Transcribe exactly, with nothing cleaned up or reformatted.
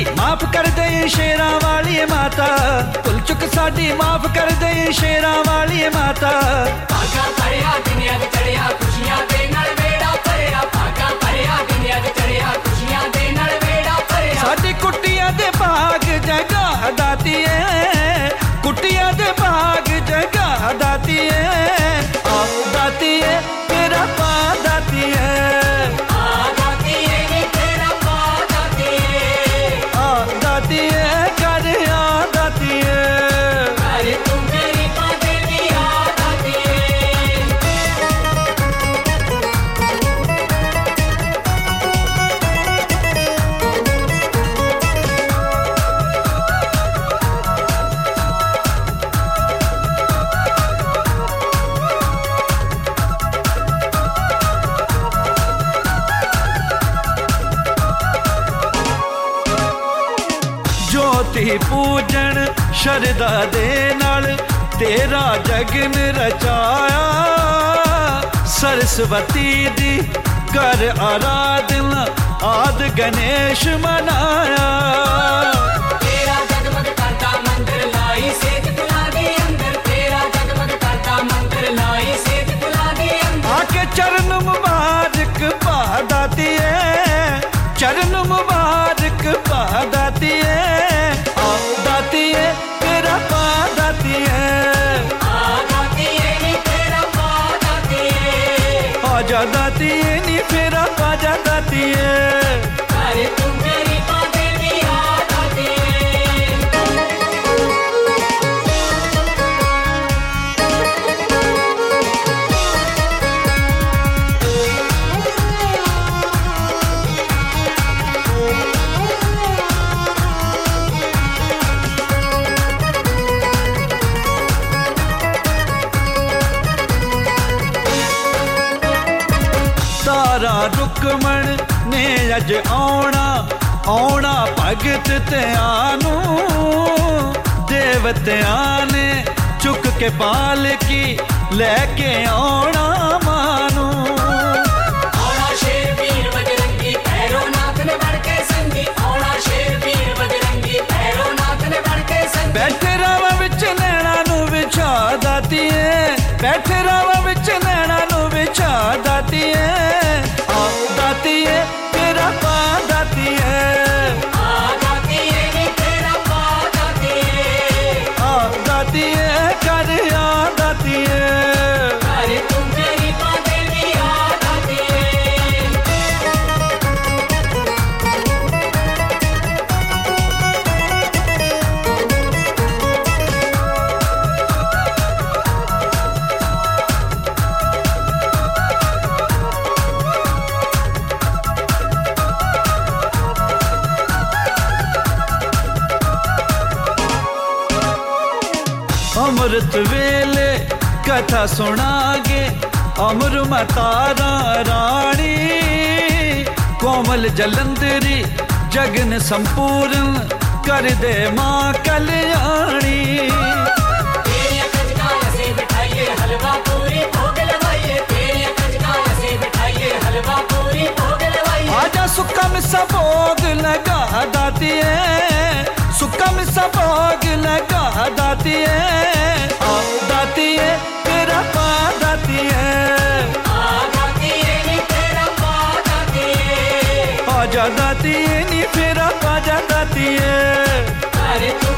माफ कर दे शेरां वाली माता, भुल चुक साडी माफ कर दे शेरां वाली माता। भागा भरिया दुनिया च चढ़िया खुशियां दे नाल बेड़ा भरिया, भागा भरिया दुनिया च चढ़िया खुशियां दे नाल बेड़ा भरिया। साडी कुटिया दे भाग जगा दाती है, कुटिया दे भाग जगा दाती है, आ दाती है तेरा पा दाती है, आ दाती है नी तेरा पा दाती है, आ दाती है कर आ दाती है, अरे तू मेरी पा देवी आ दाती है। ज्योति पूजन शरदा दे नाल तेरा जगन रचाया, सरस्वती दी कर आराधना आद गणेश मनाया। तेरा जगमग करता मंदिर लाई सेज तुला दे अंदर, तेरा जगमग करता मंदिर लाई सेज तुला दे अंदर। आके चरण मुबारक पा दाती है, चरण मुबारक पा दाती है, आ दाती है तेरा पा दाती है, आ दाती है नी तेरा पा दाती है, आजा दाती है नी फेरा पाजा दाती है। अरे तू मेरी पा देवी आ दाती है। तारा रुकमण ने अज आउणा आउणा भगत त्यानू, देवतियां ने चुक के पालकी लेके आउणा मानू। औना शेर वीर बजरंगी भैरो नाथ ने बढ़ के संगी, औना शेर वीर बजरंगी भैरो नाथ ने बढ़ के संगी। बैठे रावा विच नैणा नू विछा दाती है, बैठे रावा विच नैणा नू विछा दाती है, आ दाती है तेरा पा दाती है, आ दाती है नी तेरा पा दाती है, आ दाती है कर आ दाती है। अरे तू मेरी पा देवी आ दाती है। अमृत वेले कथा सुनागे अमर मतारा रानी, कोमल जलंधरी जगन संपूर्ण कर दे माँ कल्याणी। तेरिया कंजकां से बिठाइए हलवा पूरी भोग लगाइए, तेरिया कंजकां से बिठाइए हलवा पूरी भोग लगाइए। आजा सुक्का मिस्सा भोग लगा दाती है, सुक्का मिस्सा भोग लगा दाती है, आ दाती है तेरा पा दाती है, आ दाती है नी तेरा पा दाती है, आजा दाती है नी फेरा पाजा दाती है। अरे तू